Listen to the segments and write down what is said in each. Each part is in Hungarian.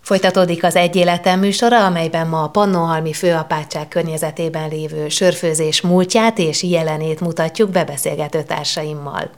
Folytatódik az Egy életem műsora, amelyben ma a Pannonhalmi főapátság környezetében lévő sörfőzés múltját és jelenét mutatjuk be beszélgető társaimmal.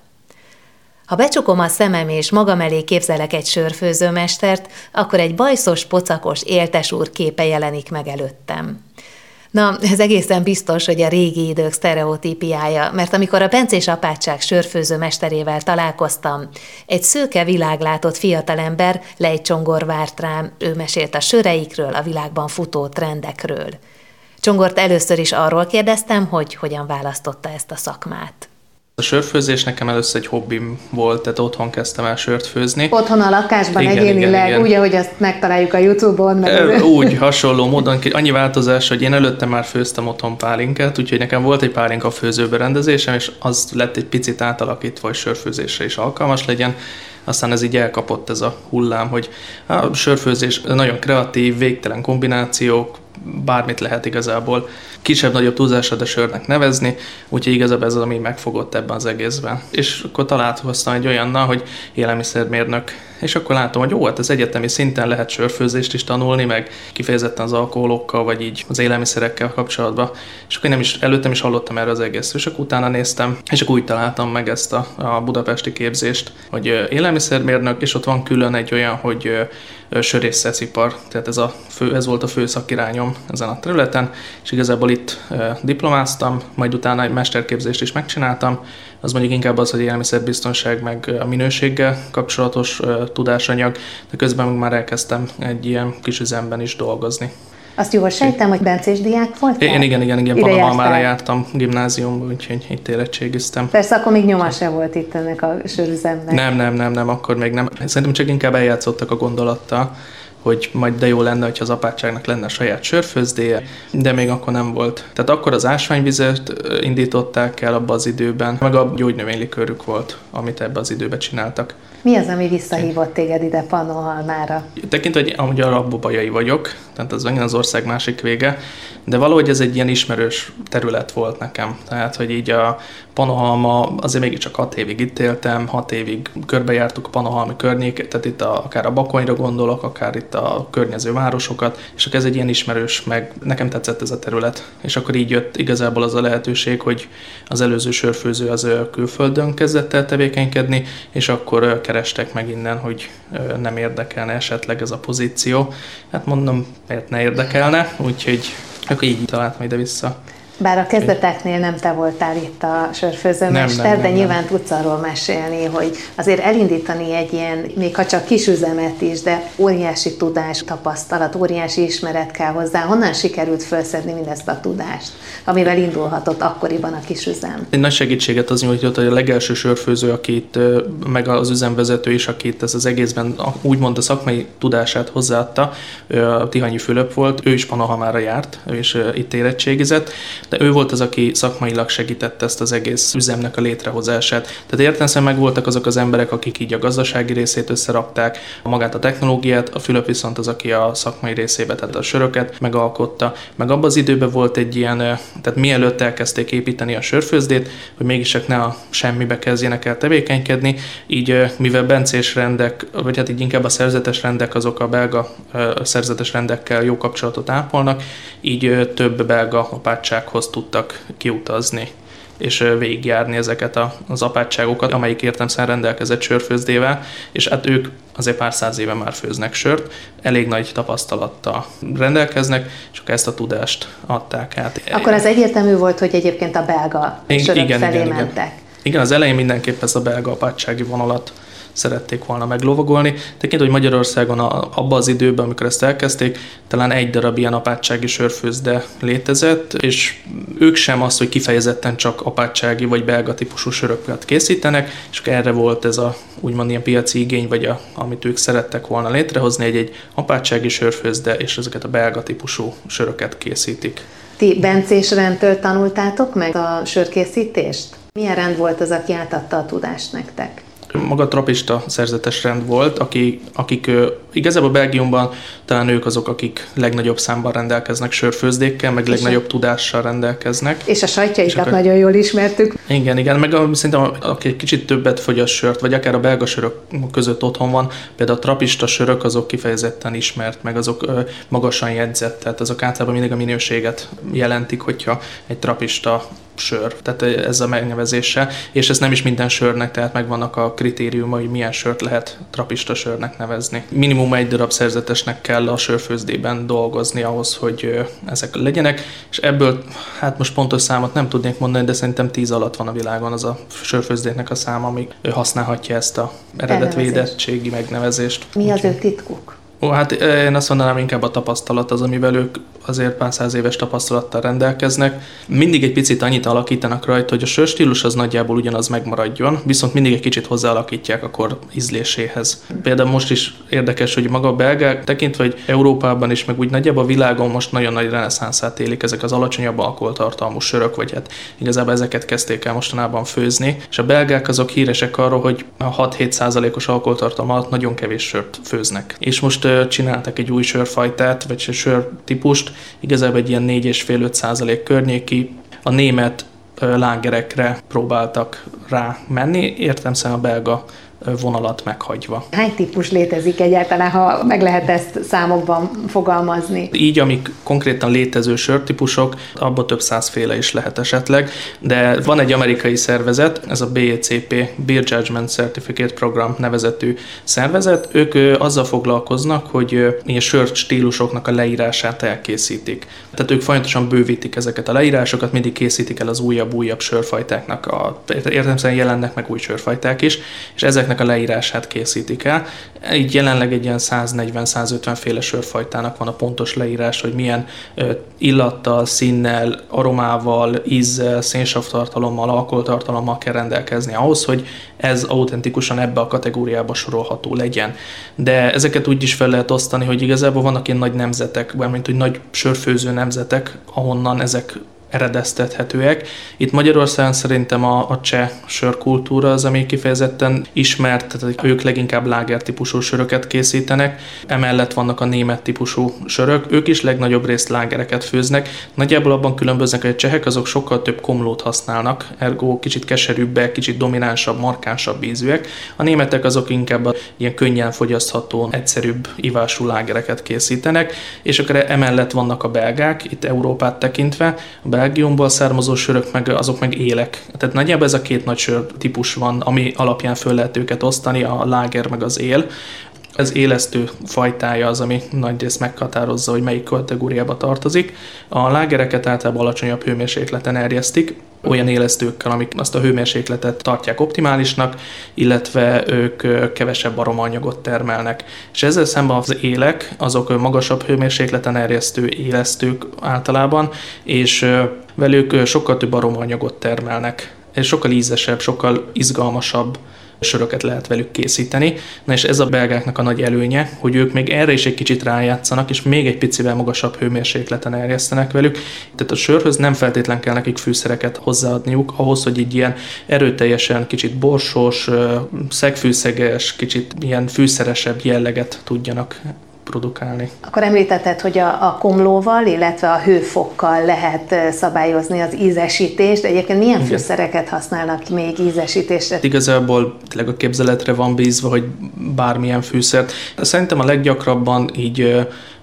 Ha becsukom a szemem és magam elé képzelek egy sörfőzőmestert, akkor egy bajszos, pocakos, éltes úr képe jelenik meg előttem. Na, ez egészen biztos, hogy a régi idők sztereotípiája, mert amikor a bencés apátság sörfőző mesterével találkoztam, egy szőke világlátott fiatalember lejtcsongor várt rám, ő mesélt a söreikről, a világban futó trendekről. Csongort először is arról kérdeztem, hogy hogyan választotta ezt a szakmát. A sörfőzés nekem először egy hobbim volt, tehát otthon kezdtem el sört főzni. Otthon a lakásban egyénileg, igen. Úgy, ahogy azt megtaláljuk a YouTube-on. Úgy, hasonló módon, annyi változás, hogy én előtte már főztem otthon pálinkát, úgyhogy nekem volt egy pálinka főzőberendezésem, és az lett egy picit átalakítva, hogy sörfőzésre is alkalmas legyen. Aztán ez így elkapott ez a hullám, hogy a sörfőzés nagyon kreatív, végtelen kombinációk, bármit lehet igazából kisebb-nagyobb túlzásra, de sörnek nevezni, úgyhogy igazából ez az, ami megfogott ebben az egészben. És akkor találkoztam egy olyannal, hogy élelmiszermérnök, és akkor látom, hogy hát az egyetemi szinten lehet sörfőzést is tanulni, meg kifejezetten az alkoholokkal, vagy így az élelmiszerekkel kapcsolatban. És akkor előttem is hallottam erre az egészről, és akkor utána néztem, és akkor úgy találtam meg ezt a budapesti képzést, hogy élelmiszermérnök, és ott van külön egy olyan, hogy sörészecipar, tehát ez volt a fő szakirányom ezen a területen, és igazából itt diplomáztam, majd utána egy mesterképzést is megcsináltam, az mondjuk inkább az, hogy élelmiszerbiztonság meg a minőséggel kapcsolatos tudásanyag, de közben már elkezdtem egy ilyen kis üzemben is dolgozni. Azt jól sejtem, hogy bencés diák voltál? Én igen, Pannonhalmára jártam gimnáziumba, úgyhogy itt érettségiztem. Persze akkor még nyoma se volt itt ennek a sörüzemnek. Nem, akkor még nem. Szerintem csak inkább eljátszottak a gondolattal, hogy majd de jó lenne, hogyha az apátságnak lenne saját sörfőzdéje, de még akkor nem volt. Tehát akkor az ásványvizet indították el abban az időben, meg a gyógynövénylikőrük volt, amit ebben az időben csináltak. Mi az, ami visszahívott téged ide Pannonhalmára? Tekintve, hogy amúgy a rabbobajai vagyok, tehát az az ország másik vége, de valahogy ez egy ilyen ismerős terület volt nekem. Tehát, hogy így a Pannonhalma, azért mégiscsak 6 évig itt éltem, 6 évig körbejártuk a pannonhalmi környéket, tehát itt akár a Bakonyra gondolok, akár itt a környező városokat, és akkor ez egy ilyen ismerős, meg nekem tetszett ez a terület. És akkor így jött igazából az a lehetőség, hogy az előző sörfőző az külföldön kezdett el tevékenykedni, és akkor kerestek meg innen, hogy nem érdekelne esetleg ez a pozíció. Hát mondom, miért ne érdekelne, úgyhogy akkor így találtam ide-vissza. Bár a kezdeteknél nem te voltál itt a sörfőzőmester, de nyilván tudsz arról mesélni, hogy azért elindítani egy ilyen, még ha csak kis üzemet is, de óriási tudás, tapasztalat, óriási ismeret kell hozzá. Honnan sikerült felszedni mindezt a tudást, amivel indulhatott akkoriban a kis üzem? Egy nagy segítséget az nyújtott, hogy a legelső sörfőző, akit, meg az üzemvezető is, akit ez az egészben úgymond a szakmai tudását hozzáadta, Tihanyi Fülöp volt, ő is Pannonhalmára járt, ő is itt érettségizett, de ő volt az, aki szakmailag segítette ezt az egész üzemnek a létrehozását. Tehát értelemszerűen meg voltak azok az emberek, akik így a gazdasági részét összerakták, magát a technológiát, a Fülöp viszont az, aki a szakmai részébe, tehát a söröket megalkotta. Meg abban az időben volt egy ilyen, tehát mielőtt elkezdték építeni a sörfőzdét, hogy mégis csak ne a semmibe kezdjenek el tevékenykedni, így mivel bencés rendek, vagy hát így inkább a szerzetes rendek, azok a belga szerzetes rendekkel jó kapcsolatot ápolnak, így több belga apátsághoz tudtak kiutazni és végigjárni ezeket az apátságokat, amelyik értelemszerűen rendelkezett sörfőzdével, és hát ők azért pár száz éve már főznek sört, elég nagy tapasztalattal rendelkeznek, és akkor ezt a tudást adták át. Akkor az egyértelmű volt, hogy egyébként a belga sörök felé mentek. Igen, az elején mindenképp ezt a belga apátsági vonalat szerették volna meglovagolni. Tekintve, hogy Magyarországon abban az időben, amikor ezt elkezdték, talán egy darab ilyen apátsági sörfőzde létezett, és ők sem azt, hogy kifejezetten csak apátsági vagy belga típusú söröket készítenek, és erre volt ez a úgymond ilyen piaci igény, vagy amit ők szerettek volna létrehozni, egy apátsági sörfőzde, és ezeket a belga típusú söröket készítik. Ti bencés rendtől tanultátok meg a sörkészítést? Milyen rend volt az, aki átadta a tudást nektek? Maga trapista szerzetes rend volt, akik igazából Belgiumban talán ők azok, akik legnagyobb számban rendelkeznek sörfőzdékkel, meg legnagyobb tudással rendelkeznek. És a sajtjaikat nagyon jól ismertük. Igen, meg szerintem aki egy kicsit többet fogyaszt sört, vagy akár a belga sörök között otthon van, például a trapista sörök azok kifejezetten ismert, meg azok magasan jegyzett, tehát azok általában mindig a minőséget jelentik, hogyha egy trapista sör, tehát ez a megnevezése, és ez nem is minden sörnek, tehát megvannak a kritériumai, hogy milyen sört lehet trapista sörnek nevezni. Minimum 1 darab szerzetesnek kell a sörfőzdében dolgozni ahhoz, hogy ezek legyenek, és ebből, hát most pontos számot nem tudnék mondani, de szerintem 10 alatt van a világon az a sörfőzdéknek a száma, amíg használhatja ezt a eredetvédettségi megnevezést. Mi az ő titkuk? Hát én azt mondanám, inkább a tapasztalat az, amivel ők azért pár 100 éves tapasztalattal rendelkeznek. Mindig egy picit annyit alakítanak rajta, hogy a sörstílus az nagyjából ugyanaz megmaradjon, viszont mindig egy kicsit hozzáalakítják a kor ízléséhez. Például most is érdekes, hogy maga a belgák tekintve, hogy Európában is, meg úgy nagyjából a világon most nagyon nagy reneszánszát élik ezek az alacsonyabb alkoholtartalmú sörök, vagy hát igazából ezeket kezdték el mostanában főzni. És a belgák azok híresek arról, hogy a 6-7%-os alkoholtartalma alatt nagyon kevés sört főznek. És most csináltak egy új sörfajtát, vagy sörtípust, igazából egy ilyen 4,5-5% környéki, a német lágerekre próbáltak rá menni, értelemszerűen a belga vonalat meghagyva. Hány típus létezik egyáltalán, ha meg lehet ezt számokban fogalmazni? Így, amik konkrétan létező sörtípusok, abban több 100 féle is lehet esetleg, de van egy amerikai szervezet, ez a BJCP, Beer Judgment Certificate Program nevezetű szervezet, ők azzal foglalkoznak, hogy ilyen sörtílusoknak a leírását elkészítik. Tehát ők folyamatosan bővítik ezeket a leírásokat, mindig készítik el az újabb sörfajtáknak, értelemszerűen jelennek meg új sörfajták is, és ezeknek a leírását készítik el. Így jelenleg egy ilyen 140-150 féle sörfajtának van a pontos leírás, hogy milyen illattal, színnel, aromával, ízzel, szénsavtartalommal, alkoholtartalommal kell rendelkezni ahhoz, hogy ez autentikusan ebbe a kategóriába sorolható legyen. De ezeket úgy is fel lehet osztani, hogy igazából vannak ilyen nagy nemzetek, mint hogy nagy sörfőző nemzetek, ahonnan ezek eredeztethetőek. Itt Magyarországon szerintem a cseh sörkultúra az, ami kifejezetten ismert, tehát ők leginkább láger típusú söröket készítenek, emellett vannak a német típusú sörök, ők is legnagyobb részt lágereket főznek. Nagyjából abban különböznek, hogy a csehek azok sokkal több komlót használnak, ergo kicsit keserűbbek, kicsit dominánsabb, markánsabb ízűek. A németek azok inkább ilyen könnyen fogyasztható, egyszerűbb ivású lágereket készítenek, és akkor emellett vannak a belgák, itt Európát tekintve, Belgiumból származó sörök, azok meg élek. Tehát nagyjából ez a két nagy sör típus van, ami alapján föl lehet őket osztani, a láger meg az él. Ez élesztő fajtája az, ami nagyrészt meghatározza, hogy melyik kategóriába tartozik. A lágereket általában alacsonyabb hőmérsékleten erjesztik, olyan élesztőkkel, amik azt a hőmérsékletet tartják optimálisnak, illetve ők kevesebb aromaanyagot termelnek. És ezzel szemben az élek, azok magasabb hőmérsékleten erjesztő élesztők általában, és velük sokkal több aromaanyagot termelnek. Ez sokkal ízesebb, sokkal izgalmasabb söröket lehet velük készíteni. Na és ez a belgáknak a nagy előnye, hogy ők még erre is egy kicsit rájátszanak, és még egy picivel magasabb hőmérsékleten erjesztenek velük. Tehát a sörhöz nem feltétlen kell nekik fűszereket hozzáadniuk, ahhoz, hogy így ilyen erőteljesen, kicsit borsos, szegfűszeges, kicsit ilyen fűszeresebb jelleget tudjanak produkálni. Akkor említetted, hogy a komlóval, illetve a hőfokkal lehet szabályozni az ízesítést. Egyébként milyen fűszereket használnak még ízesítésre? Igazából tényleg a képzeletre van bízva, hogy bármilyen fűszert. Szerintem a leggyakrabban így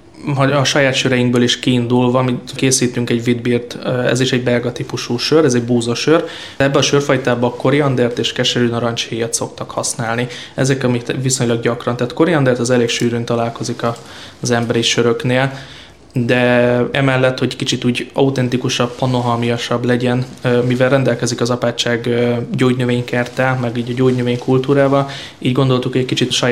a saját söreinkből is kiindulva, mi készítünk egy witbiert, ez is egy belga típusú sör, ez egy búzasör. Ebben a sörfajtában koriandert és keserű narancshéjat szoktak használni. Ezek, amit viszonylag gyakran, tehát koriandert az elég sűrűn találkozik az emberi söröknél, de emellett, hogy kicsit úgy autentikusabb, pannonhalmiasabb legyen, mivel rendelkezik az apátság gyógynövénykerttel, meg így a gyógynövény kultúrával, így gondoltuk, hogy egy kicsit saját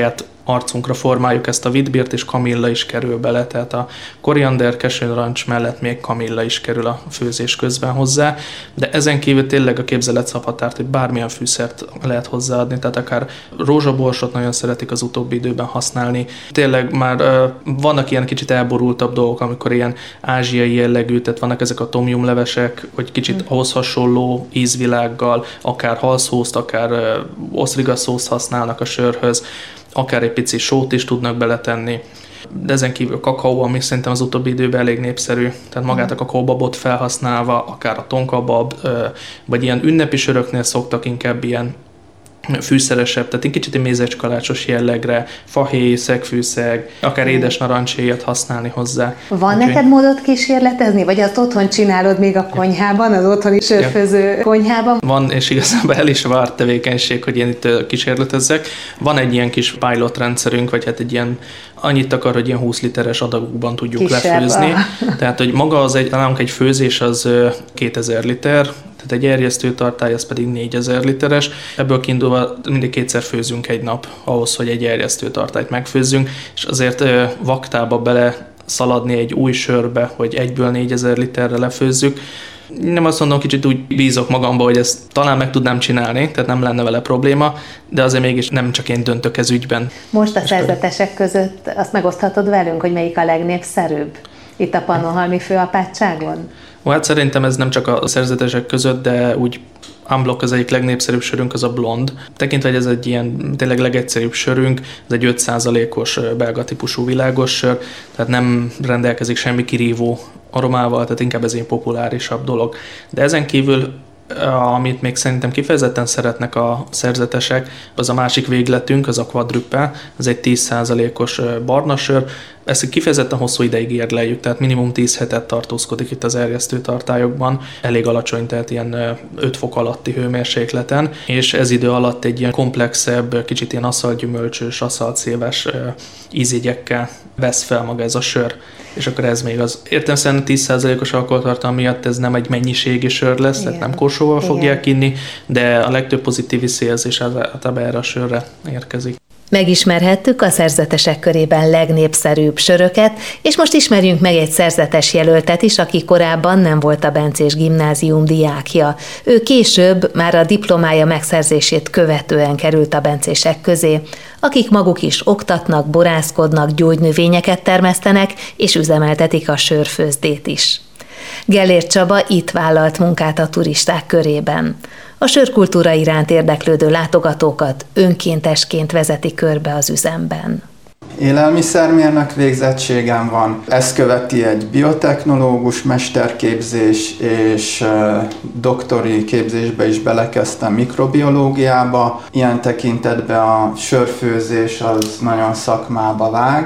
arcunkra formáljuk ezt a vidbírt, és kamilla is kerül bele, tehát a koriander, kesőnarancs mellett még kamilla is kerül a főzés közben hozzá, de ezen kívül tényleg a képzelet szab határt, hogy bármilyen fűszert lehet hozzáadni, tehát akár rózsaborsot nagyon szeretik az utóbbi időben használni. Tényleg már vannak ilyen kicsit elborultabb dolgok, amikor ilyen ázsiai jellegű, tehát vannak ezek a tomjumlevesek, hogy kicsit ahhoz hasonló ízvilággal, akár halszószt, akár osztrigaszószt használnak a sörhöz, akár egy pici sót is tudnak beletenni. De ezen kívül kakaó, ami szerintem az utóbbi időben elég népszerű, tehát magát a kakaóbabot felhasználva, akár a tonkabab, vagy ilyen ünnepi söröknél szoktak inkább ilyen fűszeresebb, tehát egy kicsit egy mézecskalácsos jellegre, fahéj, szegfűszeg, akár édes narancshéjat használni hozzá. Van neked módot kísérletezni, vagy azt otthon csinálod még a konyhában, az otthoni sörfőző konyhában? Van, és igazából el is várt tevékenység, hogy én itt kísérletezzek. Van egy ilyen kis pilot rendszerünk, vagy hát egy ilyen annyit akar, hogy ilyen 20 literes adagokban tudjuk lefőzni. Tehát, hogy maga nálunk egy főzés az 2000 liter, tehát egy erjesztőtartály, az pedig 4000 literes. Ebből kiindulva mindig kétszer főzünk egy nap ahhoz, hogy egy erjesztőtartályt megfőzzünk, és azért vaktába bele szaladni egy új sörbe, hogy egyből 4000 literre lefőzzük. Nem azt mondom, kicsit úgy bízok magamba, hogy ezt talán meg tudnám csinálni, tehát nem lenne vele probléma, de azért mégis nem csak én döntök ez ügyben. Most a szerzetesek között azt megoszthatod velünk, hogy melyik a legnépszerűbb itt a Pannonhalmi főapátságon? Hát szerintem ez nem csak a szerzetesek között, de úgy unblock az egyik legnépszerűbb sörünk az a blond. Tekintve, hogy ez egy ilyen tényleg legegyszerűbb sörünk, ez egy 5%-os belga típusú világos sör, tehát nem rendelkezik semmi kirívó aromával, tehát inkább ez egy populárisabb dolog. De ezen kívül, amit még szerintem kifejezetten szeretnek a szerzetesek, az a másik végletünk, az a quadruple, ez egy 10%-os barna sör. Ezt kifejezetten hosszú ideig érleljük, tehát minimum 10 hetet tartózkodik itt az erjesztőtartályokban, elég alacsony, tehát ilyen 5 fok alatti hőmérsékleten, és ez idő alatt egy ilyen komplexebb, kicsit ilyen aszalgyümölcsös, aszaltszilves ízjegyekkel vesz fel maga ez a sör. És akkor ez még az értelemszerűen 10%-os alkoholtartalom miatt ez nem egy mennyiségi sör lesz, igen, tehát nem korsóval fogják inni, de a legtöbb pozitív visszajelzés általában erre a sörre érkezik. Megismerhettük a szerzetesek körében legnépszerűbb söröket, és most ismerjünk meg egy szerzetes jelöltet is, aki korábban nem volt a Bencés Gimnázium diákja. Ő később már a diplomája megszerzését követően került a bencések közé, akik maguk is oktatnak, borászkodnak, gyógynövényeket termesztenek, és üzemeltetik a sörfőzdét is. Gellért Csaba itt vállalt munkát a turisták körében. A sörkultúra iránt érdeklődő látogatókat önkéntesként vezeti körbe az üzemben. Élelmiszermérnök végzettségem van, ezt követi egy biotechnológus mesterképzés, és doktori képzésbe is belekezdtem mikrobiológiába. Ilyen tekintetben a sörfőzés az nagyon szakmába vág,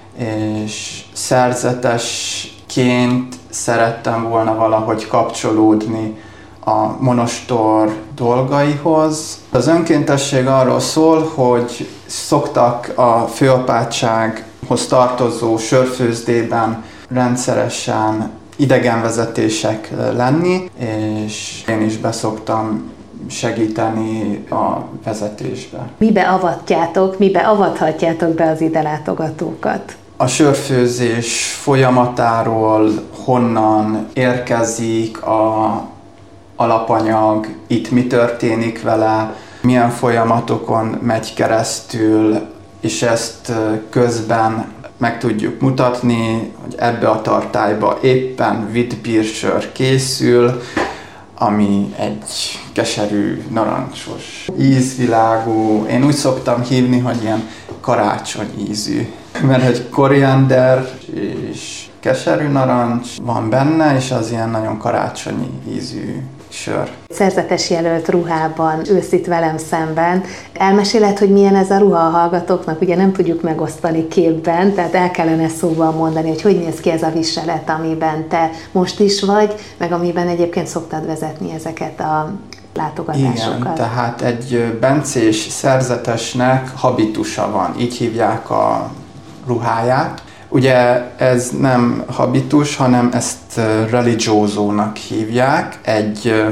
és szerzetesként szerettem volna valahogy kapcsolódni a monostor dolgaihoz. Az önkéntesség arról szól, hogy szoktak a főapátsághoz tartozó sörfőzdében rendszeresen idegenvezetések lenni, és én is beszoktam segíteni a vezetésbe. Mibe avathatjátok be az ide látogatókat? A sörfőzés folyamatáról, honnan érkezik a alapanyag, itt mi történik vele, milyen folyamatokon megy keresztül, és ezt közben meg tudjuk mutatni, hogy ebbe a tartályba éppen witbiersör készül, ami egy keserű, narancsos ízvilágú, én úgy szoktam hívni, hogy ilyen karácsony ízű, mert hogy koriander és keserű narancs van benne, és az ilyen nagyon karácsonyi ízű sör. Szerzetes jelölt ruhában ülsz itt velem szemben. Elmeséled, hogy milyen ez a ruha a hallgatóknak? Ugye nem tudjuk megosztani képben, tehát el kellene szóval mondani, hogy néz ki ez a viselet, amiben te most is vagy, meg amiben egyébként szoktad vezetni ezeket a látogatásokat. Igen, tehát egy bencés szerzetesnek habitusa van, így hívják a ruháját. Ugye ez nem habitus, hanem ezt religiózónak hívják. Egy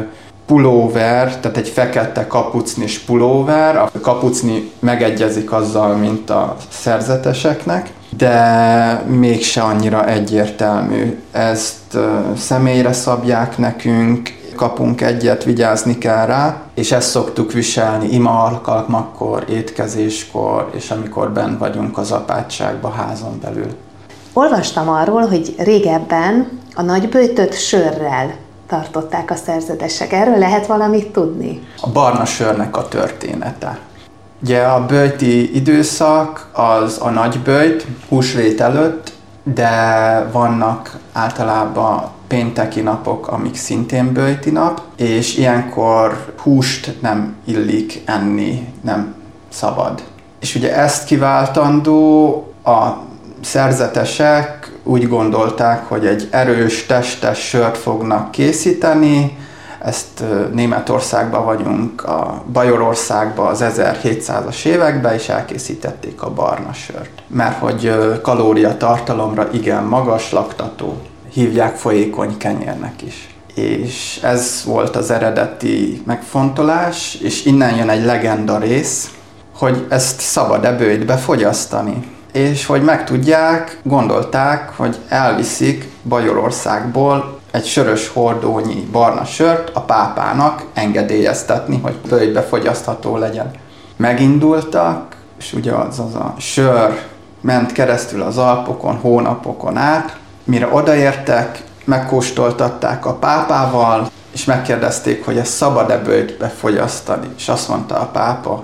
pulóver, tehát egy fekete kapucnis pulóver. A kapucni megegyezik azzal, mint a szerzeteseknek, de mégse annyira egyértelmű. Ezt személyre szabják nekünk, kapunk egyet, vigyázni kell rá, és ezt szoktuk viselni ima alkalmakkor, étkezéskor, és amikor benn vagyunk az apátságban, házon belül. Olvastam arról, hogy régebben a nagyböjtöt sörrel tartották a szerzetesek. Erről lehet valamit tudni? A barna sörnek a története. Ugye a böjti időszak az a nagyböjt, húsvét előtt, de vannak általában pénteki napok, amik szintén böjti nap, és ilyenkor húst nem illik enni, nem szabad. És ugye ezt kiváltandó a szerzetesek úgy gondolták, hogy egy erős, testes sört fognak készíteni. Ezt Németországban vagyunk, a Bajorországban az 1700-as években is elkészítették a barna sört. Mert hogy kalóriatartalomra igen magas, laktató. Hívják folyékony kenyérnek is. És ez volt az eredeti megfontolás, és innen jön egy legenda rész, hogy ezt szabad-e böjtbe fogyasztani. És hogy megtudják, gondolták, hogy elviszik Bajorországból egy sörös hordónyi barna sört a pápának engedélyeztetni, hogy böjtbe fogyasztható legyen. Megindultak, és ugye az a sör ment keresztül az Alpokon, hónapokon át, mire odaértek, megkóstoltatták a pápával, és megkérdezték, hogy ezt szabad-e böjtbe fogyasztani. És azt mondta a pápa,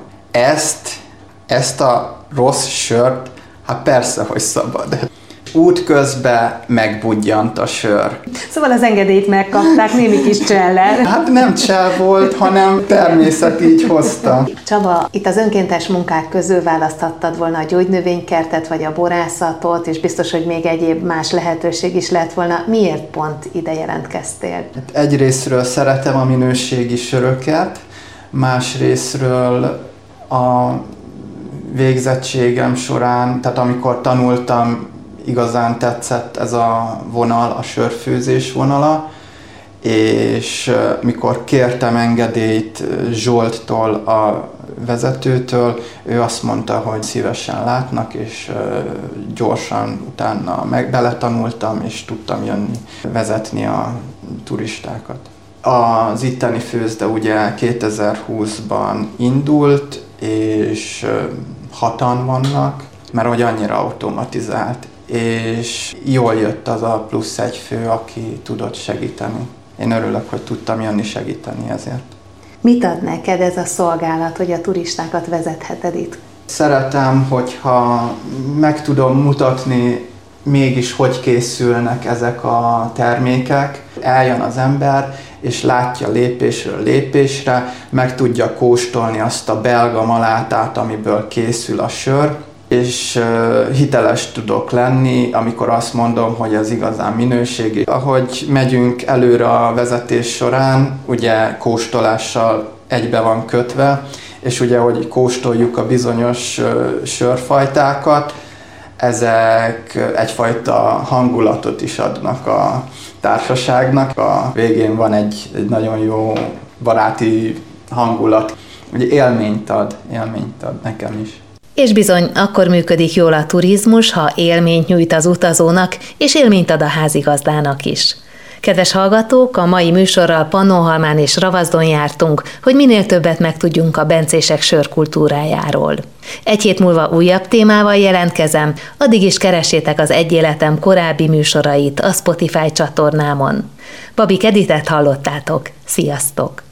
ezt a rossz sört, hát persze, hogy szabad. Útközben megbudjant a sör. Szóval az engedélyt megkapták némi kis csellel. Hát nem csell volt, hanem természet így hozta. Csaba, itt az önkéntes munkák közül választhattad volna a gyógynövénykertet, vagy a borászatot, és biztos, hogy még egyéb más lehetőség is lett volna. Miért pont ide jelentkeztél? Hát egyrészről szeretem a minőségi söröket, másrészről a végzettségem során, tehát amikor tanultam, igazán tetszett ez a vonal, a sörfőzés vonala, és mikor kértem engedélyt Zsolttól, a vezetőtől, ő azt mondta, hogy szívesen látnak, és gyorsan utána beletanultam, és tudtam jönni, vezetni a turistákat. Az itteni főzde ugye 2020-ban indult, és 6-an vannak, mert hogy annyira automatizált, és jól jött az a plusz egy fő, aki tudott segíteni. Én örülök, hogy tudtam jönni segíteni ezért. Mit ad neked ez a szolgálat, hogy a turistákat vezetheted itt? Szeretem, hogyha meg tudom mutatni mégis, hogy készülnek ezek a termékek. Eljön az ember, és látja lépésről lépésre, meg tudja kóstolni azt a belga malátát, amiből készül a sör, és hiteles tudok lenni, amikor azt mondom, hogy ez igazán minőségi. Ahogy megyünk előre a vezetés során, ugye kóstolással egybe van kötve, és ugye, hogy kóstoljuk a bizonyos sörfajtákat, ezek egyfajta hangulatot is adnak a társaságnak. A végén van egy nagyon jó baráti hangulat, ugye élményt ad nekem is. És bizony, akkor működik jól a turizmus, ha élményt nyújt az utazónak, és élményt ad a házigazdának is. Kedves hallgatók, a mai műsorral Pannonhalmán és Ravazdon jártunk, hogy minél többet megtudjunk a bencések sörkultúrájáról. Egy hét múlva újabb témával jelentkezem, addig is keressétek az Egy Életem korábbi műsorait a Spotify csatornámon. Babik Editet hallottátok, sziasztok!